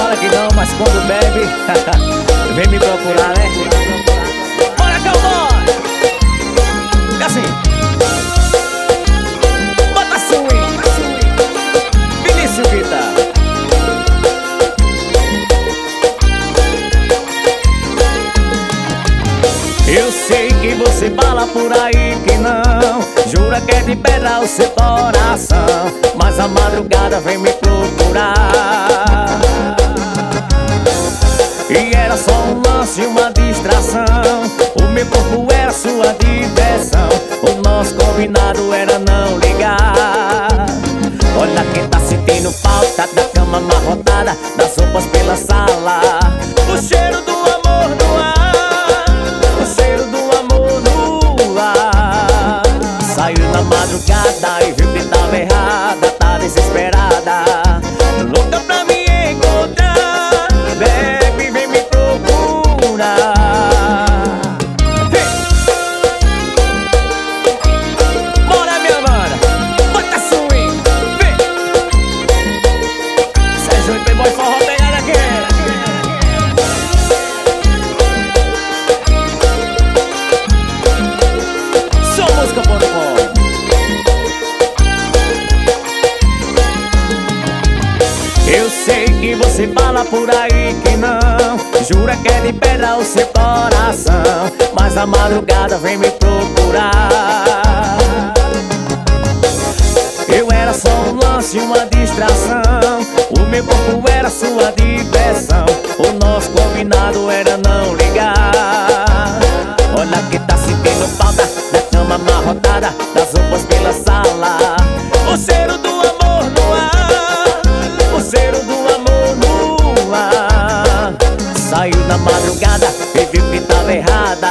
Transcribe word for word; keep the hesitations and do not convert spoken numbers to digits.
fala que não, mas quando bebe vem me procurar, né? Bora, cowboy! É assim. Bota swing, Vinícius Guitar. Eu sei que você fala por aí que não, jura que é de pedra o seu coração, mas a madrugada vem me procurar. E era só um lance, uma distração, o meu corpo era sua diversão, o nosso combinado era não ligar. Olha quem tá sentindo falta da cama amarrotada, das roupas pela sala, o cheiro do amor no ar, o cheiro do amor no ar. Saiu na madrugada e viu que tava errada, tá desesperada, louca pra me encontrar. Bebe, vem me procurar. Hey! Bora, minha mana, bota swing, vem. Sérgio e Playboy forró pegada aqui. Só música ponto com. Eu sei que você fala por aí que não, jura que é de pedra o seu coração, mas a madrugada vem me procurar. Eu era só um lance, uma distração, o meu corpo era sua diversão, o nosso combinado era não ligar. Olha que tá sentindo falta da cama amarrotada, das roupas pela sala, o cheiro do amor no ar, o cheiro do amor no ar. Saiu na madrugada e viu que tava errada,